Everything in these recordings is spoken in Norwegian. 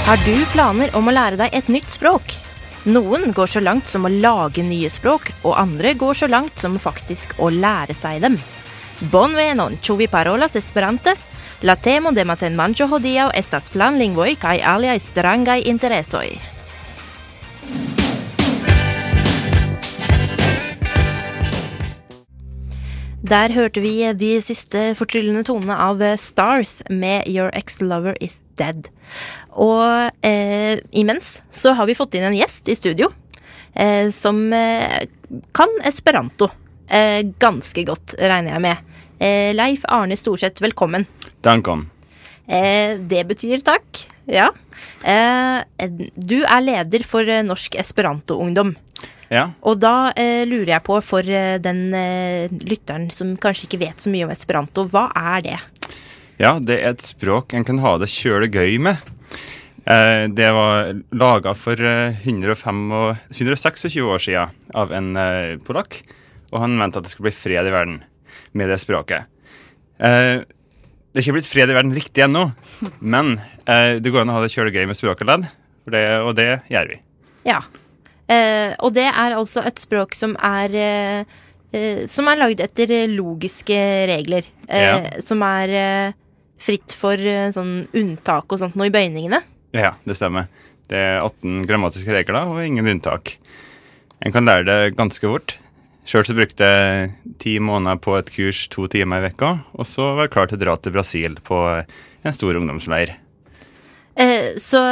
Har du planer om å lære deg et nytt språk? Noen går så langt som å lage nye språk, og andre går så langt som faktisk å lære seg dem. Bonvenon, ĉu vi parolas Esperante? La temo de matenmanĝo hodiaŭ estas planlingvoj kaj aliaj strangaj interesoj. Der hørte vi de siste fortryllende tonene av Stars med Your Ex-Lover Is Dead. Og imens så har vi fått inn en gjest i studio som kan Esperanto ganske godt, regner jeg med. Leif Arne Storseth, velkommen. Dankom. Det betyr takk, ja. Du leder for Norsk Esperanto-ungdom. Ja. Og da lurer jeg på, for den lytteren som kanskje ikke vet så mye om Esperanto, hva det? Ja, det et språk en kan ha det kjøle gøy med. Det var laget for 126 år siden av en polakk, og han mente at det skulle bli fred i verden med det språket. Det ikke blitt fred i verden riktig ennå, men det går an å ha det kjøle gøy med språket ledd, og det gjør vi. Ja. Og det altså et språk som lagd etter logiske regler, som fritt for sånn unntak og sånt nå i bøyningene. Ja, det stemmer. Det 18 grammatiske regler og ingen unntak. En kan lære det ganske fort. Selv så brukte jeg 10 måneder på et kurs 2 timer i vekka, og så var jeg klar til å dra til Brasil på en stor ungdomsleir. Så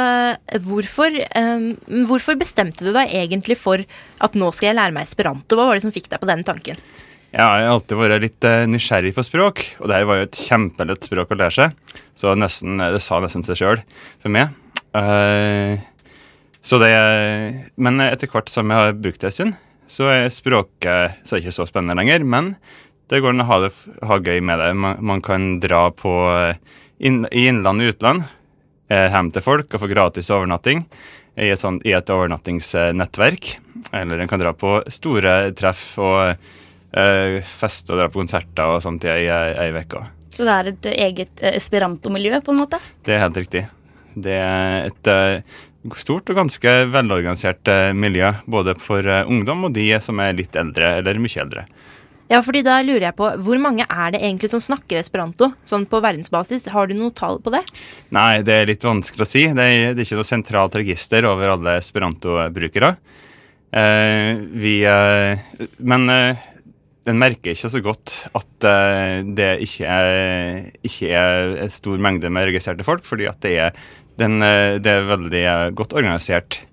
hvorfor bestemte du deg egentlig for at nå skal jeg lære meg Esperanto? Hva var det som fikk deg på den tanken? Ja, jeg har alltid vært litt nysgjerrig på språk, og det var jo et kjempelett språk å lære seg, så det sa nesten seg selv for meg. Men etter hvert som jeg har brukt det en stund, så språket så ikke så spennende lenger, men det går an å ha gøy med det. Man kan dra på i innland og utland, hjem til folk og få gratis overnatting i et overnattingsnettverk, eller en kan dra på store treff og feste og dra på konserter og sånt i en vekka. Så det et eget Esperanto-miljø på en måte? Det helt riktig. Det et stort og ganske velorganisert miljø, både for ungdom og de som litt eldre eller mye eldre. Ja, fordi da lurer jeg på, hvor mange det egentlig som snakker Esperanto? Sånn på verdensbasis, har du noe tall på det? Nei, det litt vanskelig å si. Det ikke noe sentralt register over alle Esperanto-brukere. Men den merker ikke så godt at det ikke en stor mengde med registrerte folk, fordi at det veldig godt organisert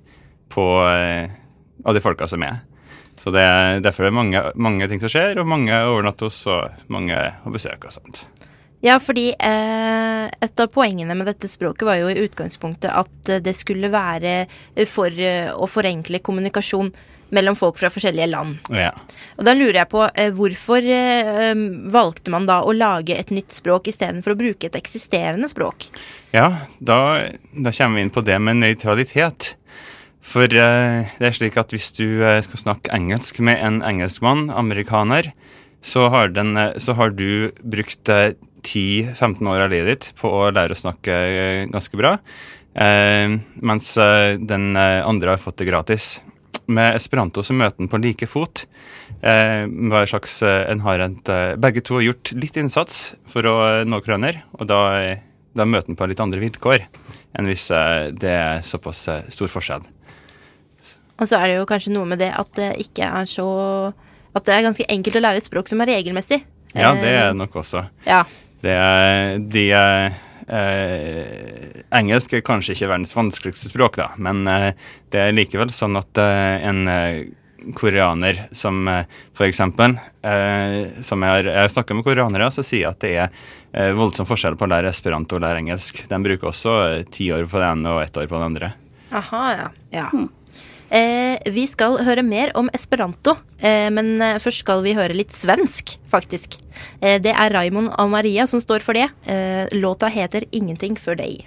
av de folka som Så derfor mange ting som skjer, og mange overnatter hos, og mange å besøke og sånt. Ja, fordi et av poengene med dette språket var jo i utgangspunktet at det skulle være for å forenkle kommunikasjon mellom folk fra forskjellige land. Ja. Og da lurer jeg på, hvorfor valgte man da å lage et nytt språk i stedet for å bruke et eksisterende språk? Ja, da kommer vi inn på det med nøytralitet. For det slik at hvis du skal snakke engelsk med en engelskmann, amerikaner, så har du brukt 10-15 år av livet ditt på å lære å snakke ganske bra, mens den andre har fått det gratis. Med Esperanto så møter den på like fot. Begge to har gjort litt innsats for å nå hverandre, og da møter den på litt andre vilkår enn hvis det såpass stor forskjell. Og så det jo kanskje noe med det at det ikke at det ganske enkelt å lære et språk som regelmessig. Ja, det nok også. Ja. Engelsk kanskje ikke verdens vanskeligste språk, da, men det likevel sånn at en koreaner som for eksempel, som jeg snakker med koreanere, så sier at det voldsom forskjell på å lære Esperanto og lære engelsk. De bruker også 10 år på det ene og 1 år på det andre. Aha, ja. Vi skal høre mer om Esperanto, men først skal vi høre litt svensk, faktisk. Det Raymond og Maria som står for det. Låta heter Ingenting for deg.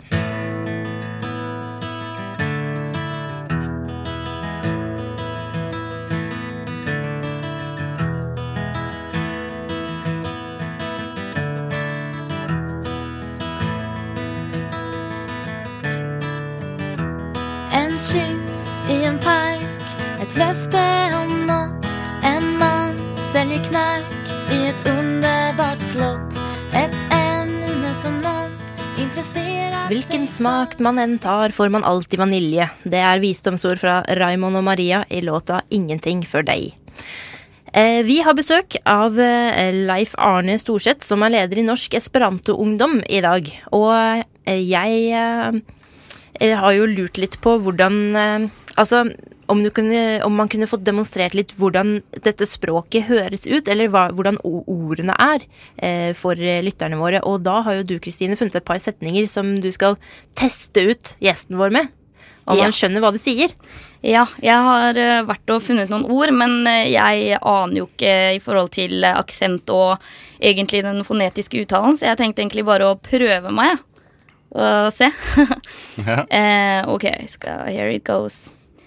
kyss i en park, ett löfte om något. En man säljer knark i ett underbart slott. Ett ämne som någon intresserar. Hvilken smak man enn tar, får man alltid vanilje. Det er visdomsord fra Raymond og Maria i låta Ingenting for deg. Vi har besøk av Leif Arne Storseth, som er leder i Norsk Esperanto-ungdom i dag. Og jeg har jo lurt litt på hvordan om man kunne fått demonstrert litt hvordan dette språket høres ut, eller hvordan ordene er for lytterne våre. Og da har jo du, Kristine, funnet et par setninger som du skal teste ut gjesten vår med. Om man skjønner hva du sier. Ja, jeg har vært og funnet noen ord, men jeg aner jo ikke i forhold til aksent og egentlig den fonetiske uttalen, så jeg tenkte egentlig bare å prøve meg, og se. Ok, here it goes.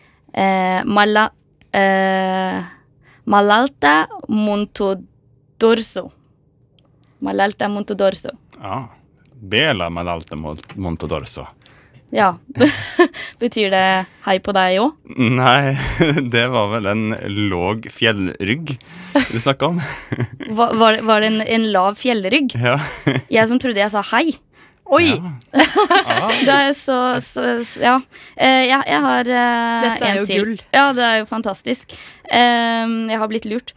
Malalta Monto Dorso. Malalta Monto Dorso. Ja, Bela Malalta Monto Dorso. Ja, betyr det hei på deg også? Nei, det var vel en låg fjellrygg du snakket om. Var det en lav fjellrygg? Ja. Jeg som trodde jeg sa hei. Oi! Ja. Det er ja. Jeg har Dette er jo til. gull. Ja, det er jo fantastisk. Jeg har blitt lurt.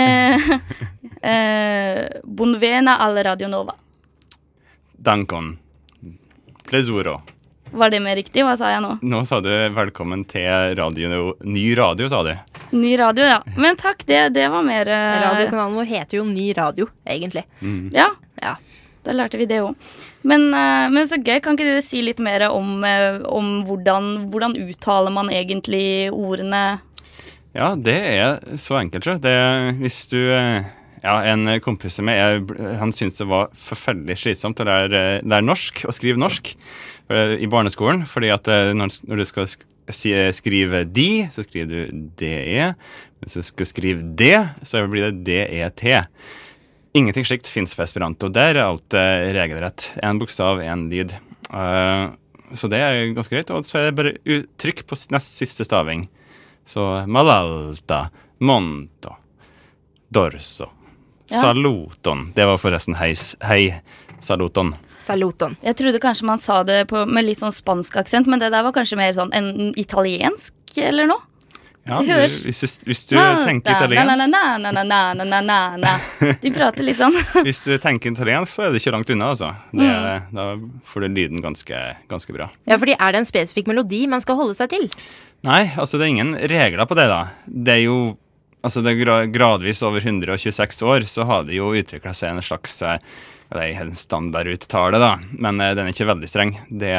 Bonvena al Radio Nova. Dankon. Plesuro. Var det mer riktig? Hva sa jeg nå? Nå sa du velkommen til ny radio, sa du. Ny radio, ja. Men takk, det var mer Radiokanalen vår heter jo Ny Radio, egentlig. Ja, Ja. da lærte vi det også. Men så gøy, kan ikke du si litt mer om hvordan uttaler man egentlig ordene? Ja, det er så enkelt, så. Hvis du... en kompis med han syntes det var forferdelig slitsomt å lære norsk, å skrive norsk i barneskolen, fordi at når du skal skrive de, så skriver du DE. Hvis du skal skrive det, så blir det DET. Ingenting slikt finnes på Esperanto. Der er alt regelrett. En bokstav, en lyd. Så det er ganske greit. Og så er det bare trykk på nest siste staving. Så malalta, monto, dorso. Ja. Saluton. Det var forresten hei, saluton. Saluton. Jeg trodde kanskje man sa det med litt sånn spansk aksent, men det der var kanskje mer sånn en italiensk eller noe? Ja, Det høres- hvis du tenker italiensk Na. De prater litt sånn. Hvis du tenker italiensk, så er det ikke langt unna, altså. Da får du lyden ganske bra. Ja, fordi er det en spesifikk melodi man skal holde seg til? Nei, altså det er ingen regler på det da. Det er jo, altså det er gradvis over 126 år, så har det jo utviklet seg en slags en standarduttale da, men den er ikke veldig streng.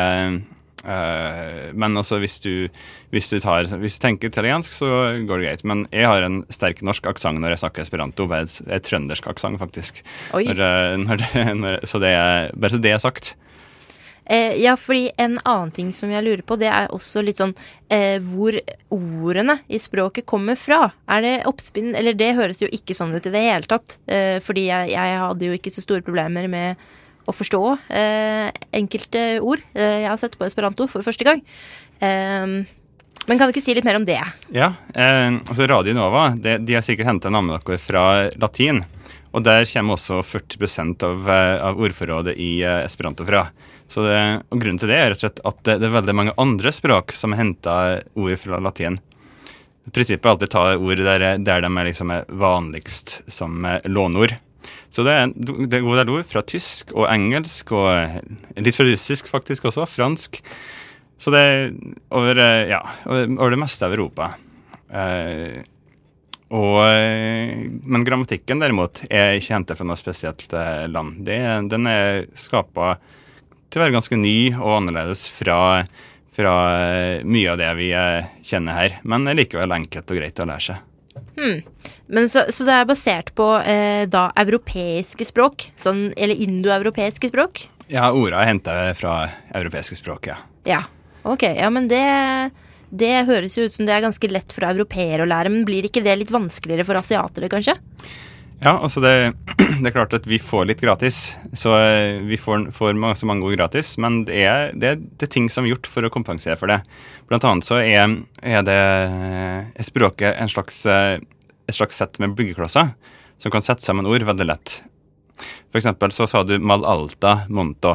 Men altså hvis du tenker italiensk, så går det greit. Men jeg har en sterk norsk aksent når jeg snakker esperanto, et trøndersk aksent faktisk. Oi. Så det er bare så det er sagt. Ja, fordi en annen ting som jeg lurer på, det er også litt sånn hvor ordene i språket kommer fra. Er det oppspinn, eller det høres jo ikke sånn ut i det hele tatt, fordi jeg hadde jo ikke så store problemer med å forstå enkelte ord jeg har sett på Esperanto for første gang. Men kan du ikke si litt mer om det? Ja, altså Radio Nova, de har sikkert hentet navnet deres fra latin, og der kommer også 40% av ordforrådet i Esperanto fra. Og grunnen til det er rett og slett at det er veldig mange andre språk som henter ord fra latin. Prinsippet er alltid å ta ord der de liksom er vanligst som lånord. Så det er gode ord fra tysk og engelsk, og litt fra russisk faktisk også, fransk. Så det er over det meste av Europa. Men grammatikken derimot er ikke hentet fra noe spesielt land. Den er skapet til å være ganske ny og annerledes fra mye av det vi kjenner her, men likevel enkelt og greit å lære seg. Men så det er basert på da europeiske språk, eller indoeuropeiske språk? Ja, ordene er hentet fra europeiske språk, ja. Ja, ok, ja, men det høres jo ut som det er ganske lett for europeere å lære, men blir ikke det litt vanskeligere for asiatere, kanskje? Ja, altså det er klart at vi får litt gratis, så vi får så mange ord gratis, men det er ting som er gjort for å kompensere for det. Blant annet så er det språket et slags sett med byggeklosser som kan sette sammen ord veldig lett. For eksempel så sa du Mal Alta Monto.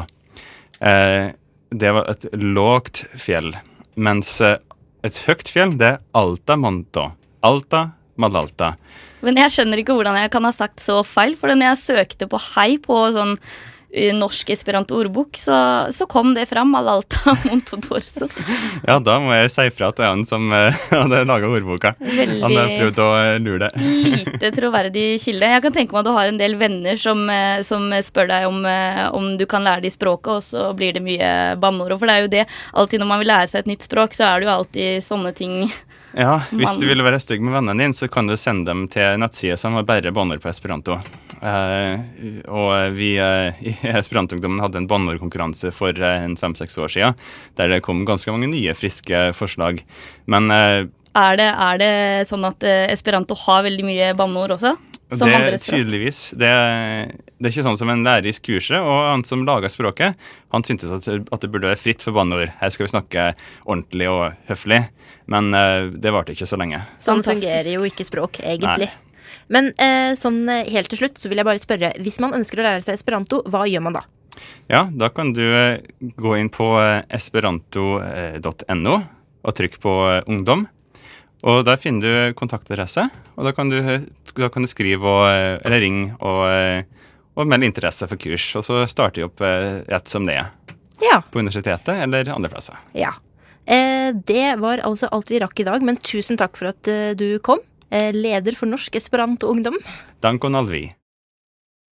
Det var et lågt fjell, mens et høyt fjell, det er Alta Monto. Alta, Mal Alta. Men jeg skjønner ikke hvordan jeg kan ha sagt så feil, for når jeg søkte på hei på sånn norsk esperanto ordbok, så kom det fram Alta Monto Dorso. Ja, da må jeg si fra til han som hadde laget ordboka. Veldig Han har prøvd å lure det. lite troverdig kilde. Jeg kan tenke meg at du har en del venner som spør deg om du kan lære de språket, og så blir det mye banneord. For det er jo det, alltid når man vil lære seg et nytt språk, så er det jo alltid sånne ting. Ja, hvis du vil være stygg med vennene dine, så kan du sende dem til nettsider som har bare banneord på esperanto. Og vi i Esperanto-ungdommen hadde en banneordkonkurranse for 5-6 år siden, der det kom ganske mange nye, friske forslag. Men Er det sånn at esperanto har veldig mye banneord også? Som det andre er språk? tydeligvis. Det er ikke sånn som en lærer i kurset, og han som laget språket, han syntes at det burde være fritt for banneord. Her skal vi snakke ordentlig og høflig, men det varte ikke så lenge. Sånn Fantastisk. fungerer jo ikke språk, egentlig. Nei. Men sånn helt til slutt så vil jeg bare spørre, hvis man ønsker å lære seg esperanto, hva gjør man da? Ja, da kan du gå inn på esperanto.no og trykke på ungdom. Og der finner du kontaktadresse, og da kan du skrive eller ringe og melde interesse for kurs. Og så starter jeg opp rett som det er. Ja. På universitetet eller andre plasser. Ja. Det var altså alt vi rakk i dag, men tusen takk for at du kom. Leder for Norsk Esperanto Ungdom. Dankon alvi.